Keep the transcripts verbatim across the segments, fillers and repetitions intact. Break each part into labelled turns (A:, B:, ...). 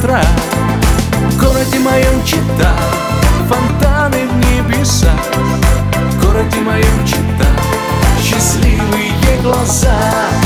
A: утра. В городе моем чита, фонтаны в небеса. В городе моем чита, счастливые глаза.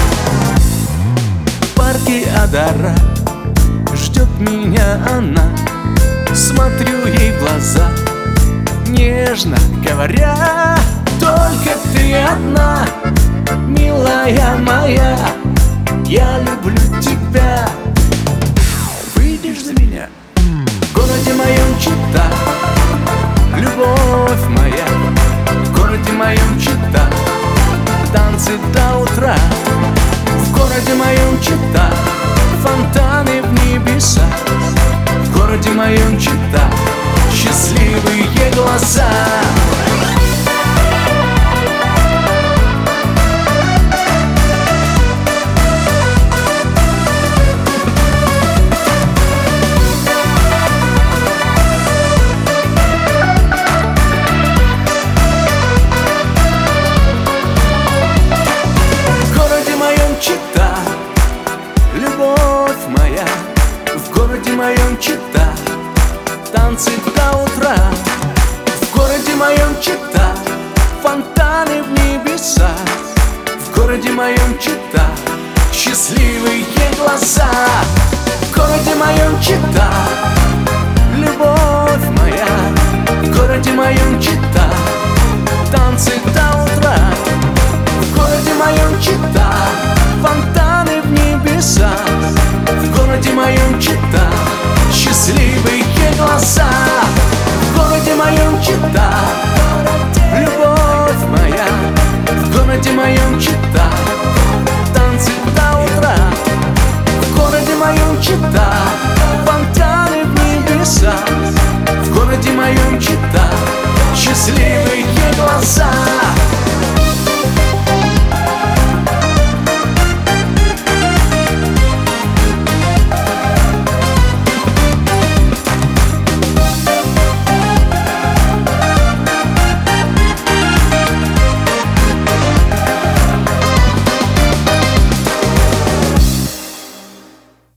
A: В парке Адара ждет меня она. Смотрю ей в глаза, нежно говоря: только ты одна, милая моя, я люблю тебя. Выйдешь за меня? В городе моем чита, любовь моя. В городе моем чита, танцы до утра. В городе моем чита, фонтаны в небеса. В городе моем чита, счастливые глаза. Чита, любовь моя. В городе моем чита, танцы до утра. В городе моем чита, фонтаны в небеса. В городе моем чита, счастливые глаза. В городе моем чита, любовь моя. В городе моем чита, танцы до утра. В городе моем чита, фонтаны в небеса. В городе моем чита, счастливые глаза. В городе моем чита, любовь моя. В городе моем чита, танцы до утра. В городе моем чита, фонтаны в небеса. В городе моем чита, счастливые глаза.